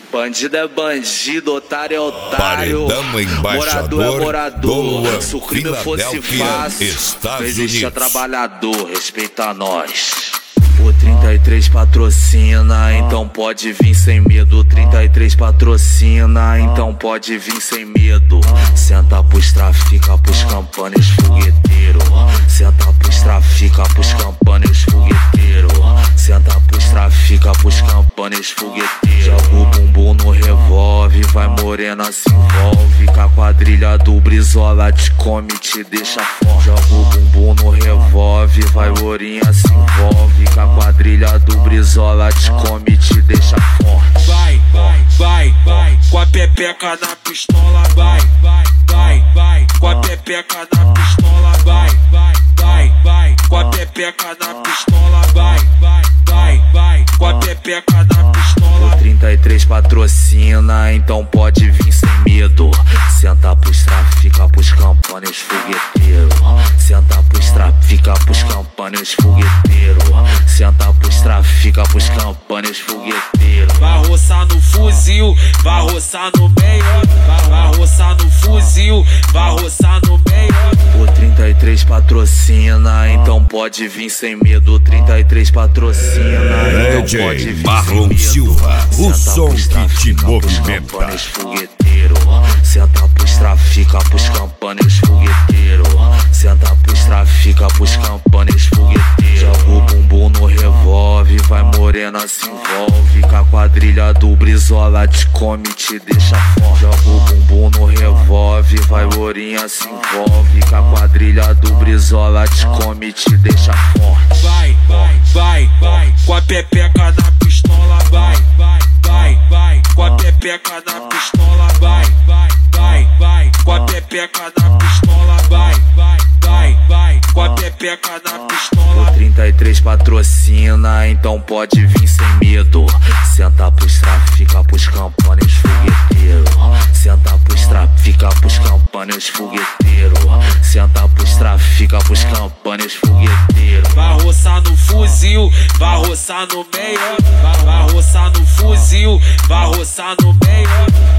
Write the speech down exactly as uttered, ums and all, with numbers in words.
Bandido é bandido, otário é otário. Paredão embaixador, morador é morador. Goa, Se o crime fosse fácil, Estados não existia Unidos. trabalhador, respeita nós. O trinta e três patrocina, então pode vir sem medo. O trinta e três patrocina, então pode vir sem medo. Senta pros trafica, pros campanes fogueteiro. Senta pros trafica, pros campanes fogueteiro. Senta pros trafica, pros campanes fogueteiro. Joga o bumbum no revólver, vai morena se envolve. Com a quadrilha do Brizola te come, te deixa forte. Joga o bumbum no revólver, vai lourinha se envolve. Com a quadrilha do Brizola te come, te deixa forte. Vai, vai, vai, vai, com a pepeca na pistola. Vai, vai, vai, vai, com a pepeca na pistola. Vai, vai, vai, vai, com a pepeca na pistola. Vai, vai, vai, vai, com a pepeca na pistola. O trinta e três patrocina, então pode vir sem medo. Senta pros trafica, pros campanes fogueteiro. Senta pros trafica, pros campanes fogueteiro. Senta pros trafica, pros campanes fogueteiro. Vai roçar no fuzil, vai roçar no meio. Vai, vai roçar no fuzil, vai roçar no meio. O trinta e três patrocina, então pode vir sem medo. O trinta e três patrocina, então D J pode vir Marlon sem medo. Silva, o Senta som pros que te trafica, pros movimenta. campanes fogueteiro. Senta pros trafica, pros campanes fogueteiro. Senta pros trafica, pros campanes fogueteiro. Joga o bumbum no revólver, vai morena se envolve. Com a quadrilha do Brizola te come, te deixa forte. Joga o bumbum no revólver, vai lourinha se envolve. Com a quadrilha do Brizola te come, te deixa forte. Vai, vai, vai, vai, com a pepeca na pistola. Vai, vai, vai, vai, com a pepeca na pistola. Vai, vai, vai, vai, com a pepeca na pistola. Vai, vai, vai, vai, com a pepeca na pistola. O trinta e três patrocina, então pode vir sem medo. Senta pros trafica, pros campanes fogueteiro. Senta pros trafica, pros campanes fogueteiro. Senta pros trafica, pros campanes fogueteiro. Vai roçar no fuzil, vai roçar no meio. Vai, vai roçar no fuzil, vai roçar no meio.